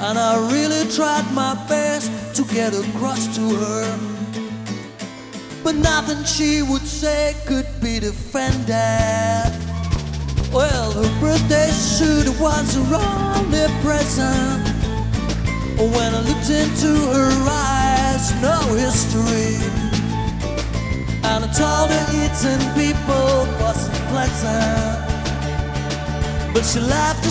and I really tried my best to get across to her, but nothing she would say could be defended. Well, her birthday suit was her only present. When I looked into her eyes, no history, and I told her eating people wasn't pleasant, but she laughed.